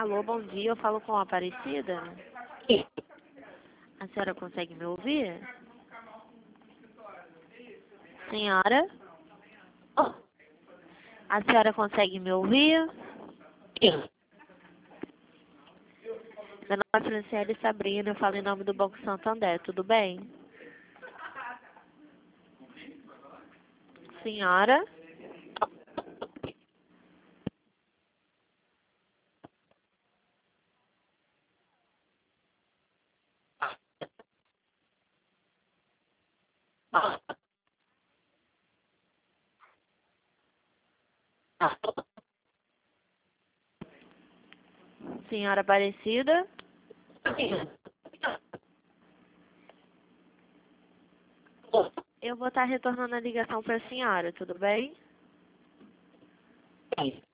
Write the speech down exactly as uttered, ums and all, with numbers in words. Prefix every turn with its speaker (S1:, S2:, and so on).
S1: Alô, bom dia, eu falo com a Aparecida? A senhora consegue me ouvir? Senhora? A senhora consegue me ouvir? Meu nome é Franciele Sabrina, eu falo em nome do Banco Santander, tudo bem? Senhora? Senhora Aparecida? Eu vou estar retornando a ligação para a senhora, tudo bem?